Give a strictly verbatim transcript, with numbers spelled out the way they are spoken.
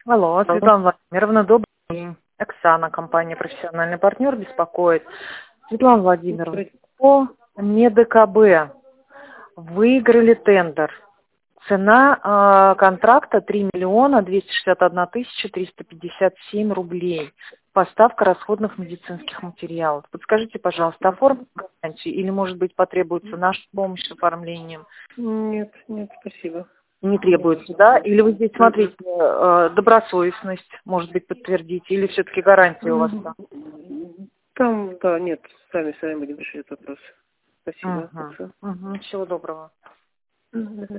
Алло, Алло. Светлана Владимировна, добрый день. Оксана, компания «Профессиональный партнер» беспокоит. Светлана Владимировна, Здравствуйте. по МедЭКБ выиграли тендер. Цена э, контракта три миллиона двести шестьдесят одна тысяча триста пятьдесят семь рублей. Поставка расходных медицинских материалов. Подскажите, пожалуйста, оформить гарантию или, может быть, потребуется наша помощь с оформлением? Нет, нет, спасибо. Не Не требуется, нужно. да? Или вы здесь Мгм. смотрите, э, добросовестность, может быть, подтвердите, или все-таки гарантия у вас там? Мгм. Там, да, нет, сами, сами будем решать этот вопрос. Спасибо. Угу. Оксана. Угу. Всего доброго. Мгм.